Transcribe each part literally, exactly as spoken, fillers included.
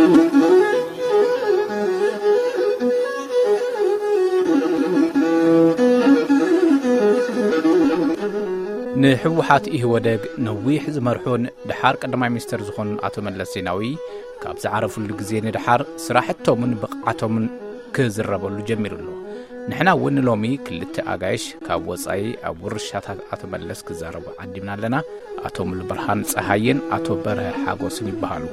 نحوحات إيه ودق نويح زمرحون دحار قدماء ميستر زخون أتو ملس زيناوي كابز عرفوا اللقزين دحار سراحتهم من بقعتهم كزربوا اللي جميلوا له نحنا ون لومي كلت أقايش كاب وصعي أبو رشات أتو ملس كزاربوا عديمنا لنا أتو من البرهان صحاين أتو بره حاقوسني بحالو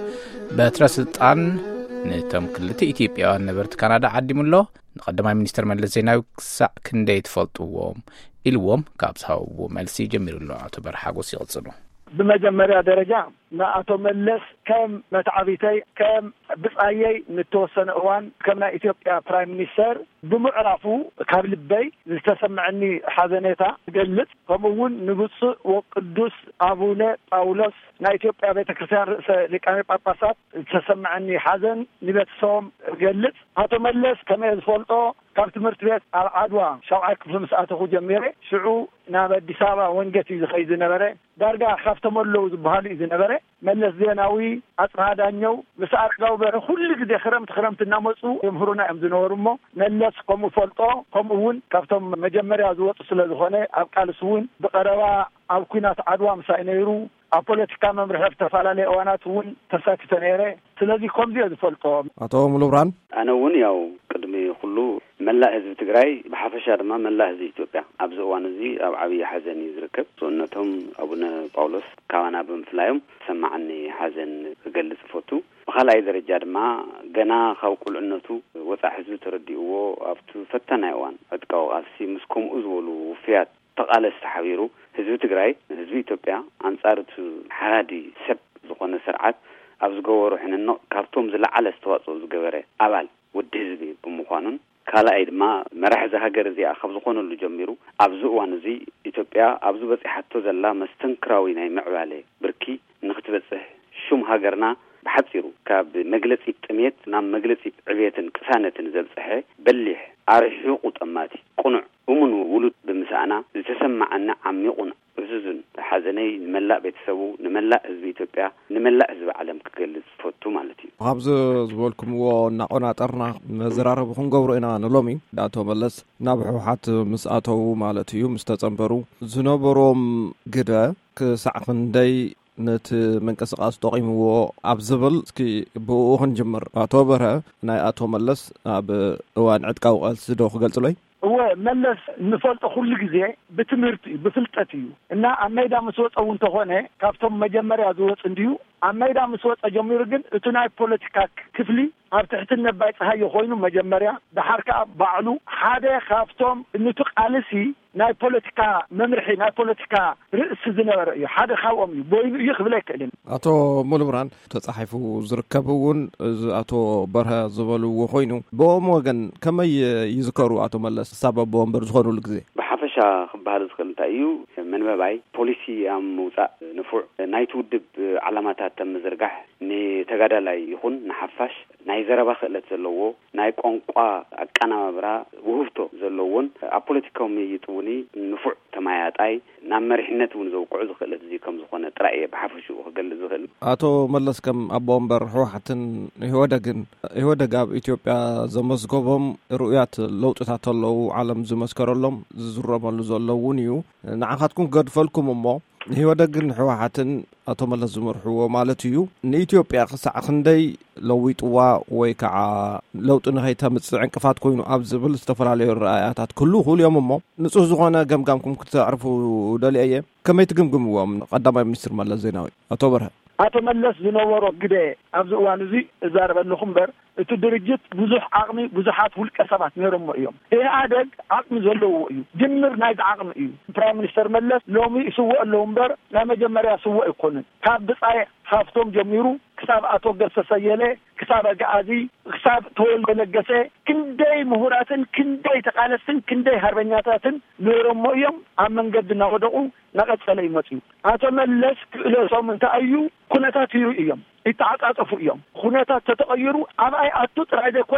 باترستان نتم كلت إثيوبيا نبرت كندا عديموا له قدماء ميستر ملس زيناوي كسا كندي تفلطوهم إلوم كابسهاو ملسي جميل الله أتبر حاجوس يغصنه بمجمرة درجة ما أتملس كم متعبيتي كم بصعيي نتوسن أوان كمنا إثيوبيا برايم مينستر بمعرفو كابل البي لتسمعني حزنيتا قلت فمون نبص وقدوس أبونا باولوس نا إثيوبيا بيت كريستيان رئيس لكامي باباسات لتسمعني حزن نبت صوم قلت أتملس كما يزفلطو كابت مرتبات العدوى شرعي كفل مساعته جميري شعو نام الدسابة وانقتي زخي زنبري دارقا خافتمولو زبهالي زنبري ملس زيناوي أصرها دانيو مساعد قوبر كل قد خرمت خرمت الناموسو يمهرونا امزنورمو ملس قومو فلطو قوموون كافتم مجمري أزوات سلازخوني أبقالسوون بقروا أو كينات عدوى مساينيرو أبوليتيكا ممرحف تفعلاني أواناتون تساكتنيري سلازي كوم زي أزفلطو أتو ملوبران أنا ون ياو قدمي خلو ملا هزب تقراي بحافشة ما ملا هزي إثيوبيا أبزو وانزي أو عبي حزن يزركب سنتهم أبونا باولوس كوانا بمفلايم سمعني حزن قلت فوتو وخلا إذا رجال ما جنا خو كل أنتو وضع حزب ترديوه أفتو فتنا يوان أتقو أسي مسكم أزولو وفيات تقال استحويرو هزب تقراي هزب إثيوبيا أنصارت حادي سب زقنا سرعات أبزقو روحنا النو كارتوم زلا على استواصل زقبره أبال ودهزبي بمقانون كلا أيد ما مرح زهجر زي أخذ زقون اللي جميرو أبزو وانزي إثيوبيا أبزو بس حتى زلا مستنكراوي ناي معوالي بركي نختبسه شوم هاجرنا بحبسيرو كاب مجلسي تميت نام مجلسي عبية كسانة نزل صحي بلح عارف حقوق أماتي قنع ومن ولد بمسانا تسمع أن عم يقنع وزن حزني نملأ بيتسوو نملأ حزب إثيوبيا نملأ حزب عالم كجلس فوتو مالتي قابز زبولكم ونقونا طرنا زرارب خنقورو إنا نلومي داتو ملس نابحو حات مساتو مالتيو مستتصنبرو زنوبروم قدا كسعقن داي نت منقسقاس تقيمو ابزبل اسكي بو خنجمر اتو بره ناي اتو ملس اب اوان عدقاو السدو خغلصلي هو ملس نفلط كل غزي بتمرتي بفلطتي እና አመይዳ መስወጣው እንተሆነ ካፍቶም መጀመሪያ ዝወጽ እንዲሁ አመይዳ መስወጣ ጀምሩ ግን እቱናይ ፖለቲካ ክፍሊ ኣብትሕት ነባይ ፀሃይ ኮይኑ መጀመሪያ በሐርካ ባዕሉ ሓደ ካፍቶም እንተቃልሲ ናይ ፖለቲካ መምርሒ ናይ ፖለቲካ ርእስ ዝነበረ እዩ ሓደ ካብኦም እዩ ቦይኑ ይኽብለ ይከልን አቶ ሙሉብራን ተጻሒፉ ዝርከቡውን አቶ በርሀ ዝበልዎ ኮይኑ ቦሞ ወገን ከመይ ይዝከሩ አቶ መለስ ሰበቦም በርዝኾኑ ልግዜ بحفشة خبار زخلت أيو من بباي بوليسي أم موسى نفوع نايت ودب علامات تم زرقح ني تجادة لا يخون نحفش ناي زربا خلت زلوا ناي قنقا أكنا مبرا وهفتو زلوون أبوليتيكوم يتوني نفوع تمايات أي نامر حنة ونزوق عز خلت زي كم زخونة ترى بحفشوا خجل زخل أتو ملص كم أبوم برحو حتى هو دقن هو دقاب إثيوبيا زمزقهم رؤيات لو تتطلعوا عالم زمسكرلهم زربان زلوونيو نعخاتكم قد فلكم أمو هو دقن حواحتن أتو ملص زمرحو مالتيو نيثيوبيا خسع خندي لويتوا ويكع لو تنهي تمت عنكفات كوينو أبزبل استفر عليه الرأيات كله اليوم أمو نصوص زغانا قم قامكم كتعرفوا دالي أيه كما يتقمقموا من قدام مستر ملص زيناوي أتو برها أتو ملص زنورو قده أبزو وانزي إزارب النخمبر እቱ ድርጅት ብዙሕ ዓቅሚ ብዙሓት ውልቀ ሰባት ነይሮም እዮም ይሄ አደግ ዓቅሚ ዘለዎ እዩ ጅምር ናይ ዓቅሚ እዩ ፕራይም ሚኒስተር መለስ ሎሚ ይስወ ለው እምበር ናይ መጀመርያ ስወ ይኮንን ካብ ብጻይ ካፍቶም ጀሚሩ ክሳብ አቶ ገሰሰየለ ክሳብ ጋዚ ክሳብ ተወልደ ነገሰ ክንደይ ምሁራትን ክንደይ ተቃለስን ክንደይ ሃርበኛታትን ነይሮም እዮም ኣብ መንገድና ወደቁ نقص لي متي أتملس إلى صوم تأيو كنتات يريهم يتعاطفوا يوم كنتات تتغيروا أما أي أتوت رأي كونس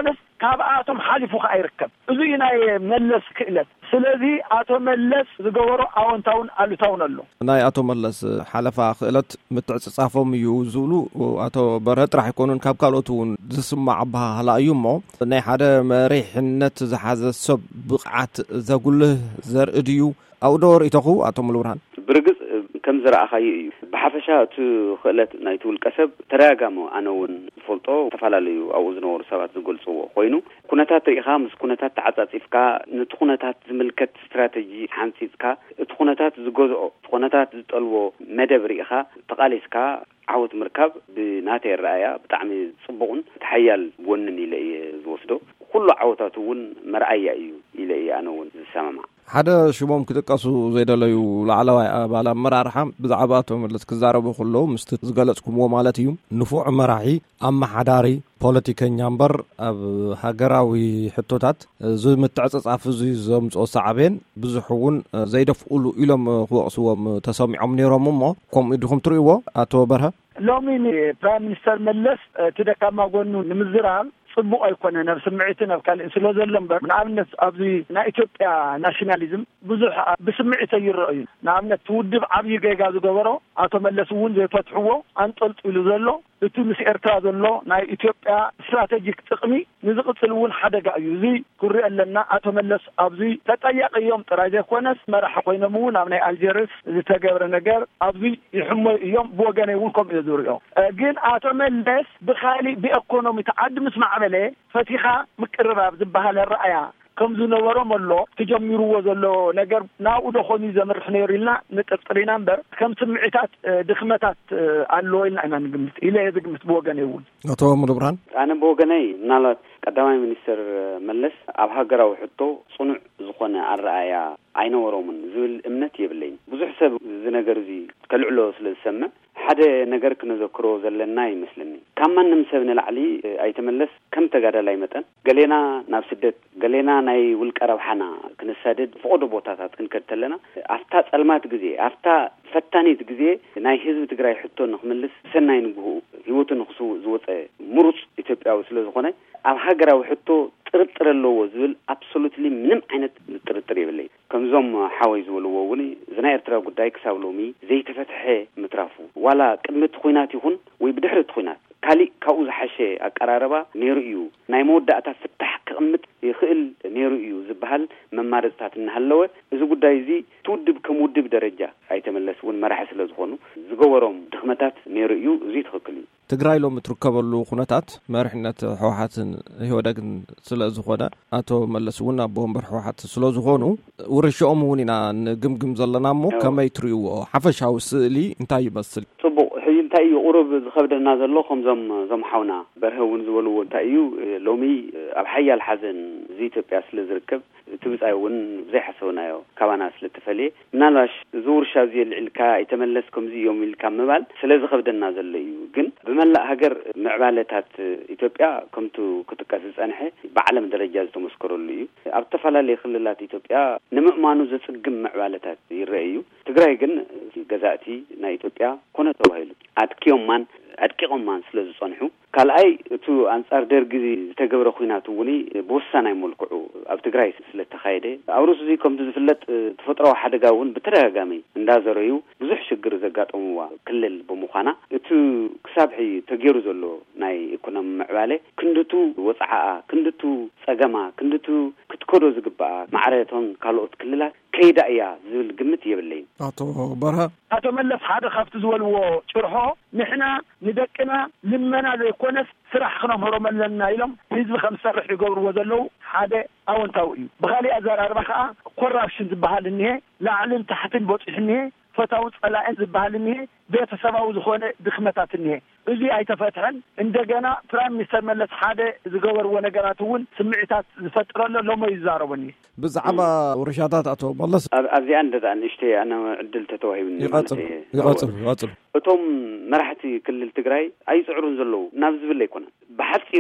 ካብኣቶም ሓሊፉ ከይርከብ እዙይ ናይ መለስ ክእለት ስለዚ ኣቶ መለስ ዝገበሮ ኣወንታውን ኣሉታውን ኣሎ ናይ ኣቶ መለስ ሓለፋ ክእለት ምትዕጽጻፎም እዩ ዝብሉ ኣቶ በርሀ ጥራሕ ይኮኑን ካብ ካልኦት እውን ዝስማዕ ባህላ እዩ እሞ ናይ ሓደ መሪሕነት ዝሓዘ ሰብ ብቕዓት ዘጉልህ ዘርኢ ድዩ ኣው ዶ ርኢተኹ ኣቶ ሙሉብርሃን ብርግጽ ከም ዝረኣኻዩ እዩ ብሓፈሻ እቲ ክእለት ናይ ትውልቀ ሰብ ተረጋጋሞ ኣነ እውን ዝፈልጦ ተፈላለዩ ኣብኡ ዝነበሩ ሰባት ዝገልጽዎ ኮይኑ ኩነታት ርኢኻ ምስ ኩነታት ተዓጻጺፍካ ነቲ ኩነታት ዝምልከት ስትራቴጂ ሓንፂፅካ እቲ ኩነታት ዝገዝኦ እቲ ኩነታት ዝጠልቦ መደብ ርኢኻ ተቓሊስካ ዓወት ምርካብ ብናተይ ረኣያ ብጣዕሚ ጽቡቕን ተሓያል ጎንን ኢለ እየ ዝወስዶ ኩሉ ዓወታት እውን መርኣያ እዩ ኢለ እየ ኣነ እውን ዝሰማማዕ ሓደ ሽሞም ክጥቀሱ ዘይደለዩ ላዕለዋይ ኣባል ኣመራርሓ ብዛዕባ ኣቶ መለስ ክዛረቡ ከለዉ ምስቲ ዝገለጽኩምዎ ማለት እዩ ንፉዕ መራሒ ኣመሓዳሪ ፖለቲከኛ እምበር ኣብ ሃገራዊ ሕቶታት ዝምትዕጽጻፍ እዙይ ዘምጽኦ ሳዕቤን ብዙሕ እውን ዘይደፍኡሉ ኢሎም ክወቕስዎም ተሰሚዖም ነይሮም እሞ ከምኡ ኢድኹም ትርእይዎ ኣቶ በርሀ ሎሚ ፕራይም ሚኒስተር መለስ ትደካማ ጎኑ ንምዝራብ ጽቡቕ ኣይኮነን ኣብ ስምዒትን ኣብ ካልእ ስለ ዘሎ እምበር ንኣብነት ኣብዚ ናይ ኢትዮጵያ ናሽናሊዝም ብዙሕ ብስምዒት ይርአዩ ንኣብነት ትውድብ ዓብዪ ጌጋ ዝገበሮ ኣቶ መለስ እውን ዘይፈትሕዎ አንጠልጢሉ ዘሎ እቲ ምስ ኤርትራ ዘሎ ናይ ኢትዮጵያ ስትራቴጂክ ጥቕሚ ንዝቕጽል እውን ሓደጋ እዩ እዚ ክሪኢ ኣለና ኣቶ መለስ ኣብዚ ተጠያቂ እዮም ጥራይ ዘይኮነስ መራሒ ኮይኖም እውን ኣብ ናይ ኣልጀርስ ዝተገብረ ነገር ኣብዚ ይሕመዩ እዮም ብወገነይ እውን ከምኡ እዩ ዝሪኦ ግን ኣቶ መለስ ብኻሊእ ብኢኮኖሚ ተዓዲ ምስ ማዕበለ ፈቲኻ ምቅርባብ ዝበሃል ረኣያ ከም ዝነበሮም ኣሎ ተጀሚርዎ ዘሎ ነገር ናብኡ ደኾኑ ዘመርሕ ነይሩ ኢልና ንጥርጥሪና እምበር ከም ስምዒታት ድኽመታት ኣሎ ኢልና ኢና ንግምት ኢለ ዝግምት ብወገነይ እውን ኣቶ ሙሉብርሃን ኣነ ብወገነይ ምናልባት ቀዳማይ ሚኒስትር መለስ ኣብ ሃገራዊ ሕቶ ጽኑዕ ዝኾነ ኣረኣያ ኣይነበሮምን ዝብል እምነት የብለይን ብዙሕ ሰብ ዝነገር እዚ ከልዕሎ ስለ ዝሰምዕ ሓደ ነገር ክንዘክሮ ዘለና ይመስለኒ ካብ ማንም ሰብ ንላዕሊ ኣይተመለስ ከም ተጋዳላይ መጠን ገሌና ናብ ስደት ገሌና ናይ ውልቀ ረብሓና ክንሰደድ ፍቕዶ ቦታታት ክንከድ ተለና ኣፍታ ጸልማት ግዜ ኣፍታ ፈታኒት ግዜ ናይ ህዝቢ ትግራይ ሕቶ ንኽምልስ ሰናይ ንግሁ ህይወቱ ንኽስው ዝወፀ ምሩጽ ኢትዮጵያዊ ስለ ዝኾነ ኣብ ሃገራዊ ሕቶ ጥርጥር ኣለዎ ዝብል ኣብሶሉትሊ ምንም ዓይነት ጥርጥር የብለይ ከምዞም ሓወይ ዝበልዎ እውን ዝናይ ኤርትራ ጉዳይ ክሳብ ሎሚ ዘይተፈትሐ ምትራፉ ዋላ ቅድሚት ኩናት ይኹን ወይ ብድሕሪት ኩናት ካሊእ ካብኡ ዝሓሸ ኣቀራረባ ነይሩ እዩ ናይ መወዳእታ ፍታሕ ክቕምጥ ይኽእል ነይሩ እዩ ዝበሃል መማረፅታት እናሃለወ እዚ ጉዳይ እዚ ትውድብ ከም ውድብ ደረጃ ኣይተመለስ እውን መራሒ ስለ ዝኾኑ ዝገበሮም ድኽመታት ነይሩ እዩ እዚ ትኽክል እዩ ትግራይ ሎም እትርከበሉ ኩነታት መሪሕነት ሕወሓትን ህወደግን ስለ ዝኾነ ኣቶ መለስ እውን ኣብ ወንበር ሕወሓት ስለ ዝኾኑ ውርሾኦም እውን ኢና ንግምግም ዘለና እሞ ከመይ ትርእይዎ ሓፈሻዊ ስእሊ እንታይ ይመስል ጽቡቕ ሕጂ እንታይ እዩ ቁሩብ ዝኸብደና ዘሎ ከምዞም ዞም ሓውና በርሀ እውን ዝበልዎ እንታይ እዩ ሎሚ ኣብ ሓያል ሓዘን እዚ ኢትዮጵያ ስለ ዝርከብ ትብጻይ እውን ዘይሓሰብናዮ ካባና ስለ ተፈልየ ምናልባሽ እዚ ውርሻ እዚ ልዕልካ ኣይተመለስ ከምዚ እዮም ኢልካ ምባል ስለ ዝኸብደና ዘሎ እዩ ግን ብመላእ ሃገር ምዕባለታት ኢትዮጵያ ከምቱ ክጥቀስ ዝጸንሐ ብዓለም ደረጃ ዝተመስከረሉ እዩ ኣብ ተፈላለየ ክልላት ኢትዮጵያ ንምእማኑ ዘጽግም ምዕባለታት ይረአዩ ትግራይ ግን ገዛእቲ ናይ ኢትዮጵያ ኮነ ተባሂሉ ኣድኪዮማን ኣድቂቆማን ስለ ዝጸንሑ ካልኣይ እቱ አንጻር ደርጊ ዝተገብረ ኩናት እውን ብወሳናይ መልክዑ ኣብ ትግራይ ስለ ተኻየደ ኣብ ርእሱ እዚ ከምቲ ዝፍለጥ ተፈጥሮአዊ ሓደጋ እውን ብተደጋጋሚ እንዳዘረዩ ብዙሕ ሽግር ዘጋጠምዋ ክልል ብምዃና እቲ ክሳብሒ ተገይሩ ዘሎ ናይ ኢኮኖሚ ምዕባለ ክንድቱ ወጻዓ ክንድቱ ጸገማ ክንድቱ ክትከዶ ዝግባእ ማዕረቶን ካልኦት ክልላት ከይዳ እያ ዝብል ግምት የብለይን ኣቶ በርሀ ኣቶ መለስ ሓደ ካብቲ ዝበልዎ ጭርሖ ንሕና ንደቅና ልመና ዘይኮነስ ስራሕ ክነምህሮም ኣለና ኢሎም ህዝቢ ከም ዝሰርሕ ይገብርዎ ዘለው ሓደ ኣወንታዊ እዩ ብኻሊእ ኣዘራርባ ከዓ ኮራፕሽን ዝበሃል እኒሄ ላዕልን ታሕትን በፂሕ እኒሄ ፈታዊ ጸላእን ዝበሃል እኒሄ ቤተሰባዊ ዝኾነ ድኽመታት እኒሄ እዚ ኣይተፈትሐን እንደገና ፕራይም ሚኒስተር መለስ ሓደ ዝገበርዎ ነገራት እውን ስምዒታት ዝፈጥረሎ ሎሞ ይዛረቡኒ ብዛዕባ ውርሻታት ኣቶ መለስ ኣብዚኣ እንደዛ ንእሽተይ ኣነ ዕድል ተተዋሂብኒ ይቐጽል ይቐጽል ይቐጽል እቶም መራሕቲ ክልል ትግራይ ኣይጽዕሩን ዘለው ናብ ዝብል ኣይኮነን ብሓፂሩ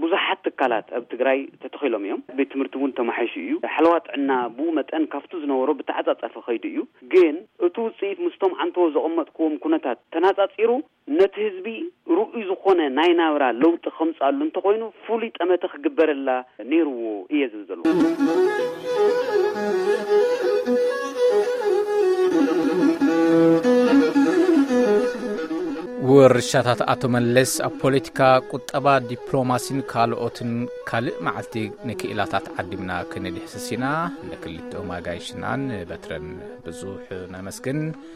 ብዙሓት ትካላት ኣብ ትግራይ ተተኺሎም እዮም ቤት ትምህርቲ እውን ተማሓይሹ እዩ ሓለዋት ዕና ብኡ መጠን ካፍቱ ዝነበሮ ብተዓጻጻፈ ኸይዱ እዩ ግን እቲ ውፅኢት ምስቶም ዓንተዎ ዘቐመጥክዎም ኩነታት ተናጻጺሩ ነቲ ህዝቢ ርኡይ ዝኾነ ናይ ናብራ ለውጢ ከምጻሉ እንተኾይኑ ፍሉይ ጠመተ ክግበረላ ነይርዎ እየ ዝብል ዘሎ ወርሻታት አቶ መለስ ኣብ ፖለቲካ ቁጠባ ዲፕሎማሲን ካልኦትን ካልእ መዓልቲ ንክኢላታት ዓዲምና ክንድሕስሲና ንክልተ ማጋይሽናን በትረን ብዙሕ ነመስግን